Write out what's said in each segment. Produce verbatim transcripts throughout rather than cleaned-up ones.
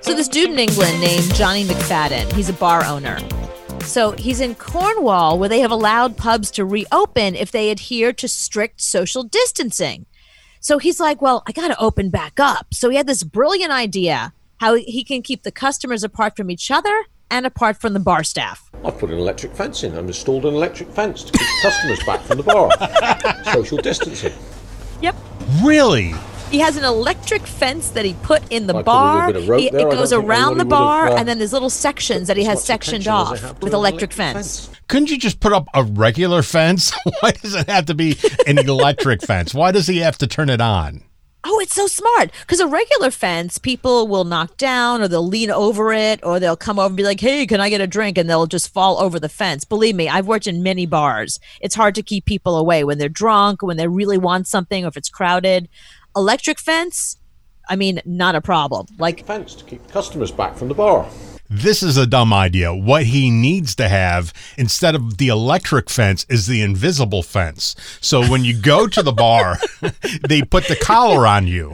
So this dude in England named Johnny McFadden, he's a bar owner. So he's in Cornwall, where they have allowed pubs to reopen if they adhere to strict social distancing. So he's like, well, I got to open back up. So he had this brilliant idea how he can keep the customers apart from each other and apart from the bar staff. I've put an electric fence in. I've installed an electric fence to keep customers back from the bar. Social distancing. Yep. Really? He has an electric fence that he put in the I put a bar. little bit of rope He- there. it I goes don't think around the anybody bar, would have, uh, and then there's little sections that he as has much sectioned attention as they off have to with an electric electric fence. fence. Couldn't you just put up a regular fence? Why does it have to be an electric fence? Why does he have to turn it on? Oh, it's so smart. Because a regular fence, people will knock down or they'll lean over it or they'll come over and be like, hey, can I get a drink? And they'll just fall over the fence. Believe me, I've worked in many bars. It's hard to keep people away when they're drunk, when they really want something, or if it's crowded. Electric fence, I mean, not a problem. Like, Fence to keep customers back from the bar. This is a dumb idea. What he needs to have instead of the electric fence is the invisible fence. So when you go to the bar, they put the collar on you.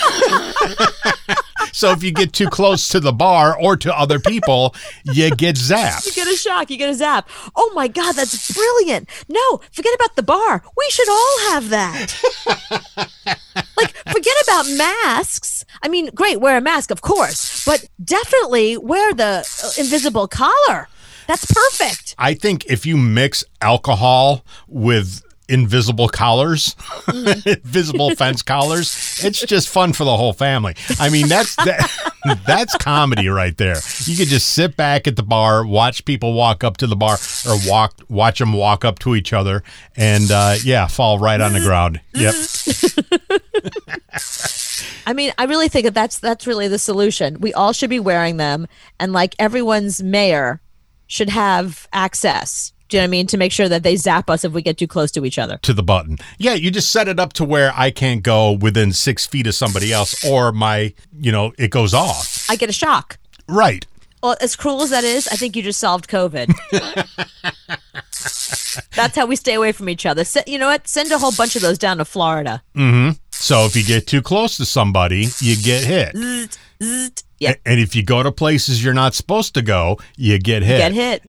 So if you get too close to the bar or to other people, you get zapped. you get a shock, you get a zap. Oh my God, that's brilliant. No, forget about the bar. We should all have that. Like, forget about masks. I mean, great, wear a mask, of course, but definitely wear the uh, invisible collar. That's perfect. I think if you mix alcohol with invisible collars, mm. invisible fence collars, it's just fun for the whole family. I mean, that's that, that's comedy right there. You could just sit back at the bar, watch people walk up to the bar, or walk watch them walk up to each other, and uh, yeah, fall right on the ground. Yep. I mean, I really think that that's that's really the solution. We all should be wearing them, and like everyone's mayor should have access. Do you know what I mean? To make sure that they zap us if we get too close to each other. To the button. Yeah, you just set it up to where I can't go within six feet of somebody else, or my, you know, it goes off. I get a shock. Right. Well, as cruel as that is, I think you just solved COVID. That's how we stay away from each other. Se- you know what? Send a whole bunch of those down to Florida. Mm-hmm. So if you get too close to somebody, you get hit. Zzz, zzz. Yeah. And if you go to places you're not supposed to go, you get hit. Get hit.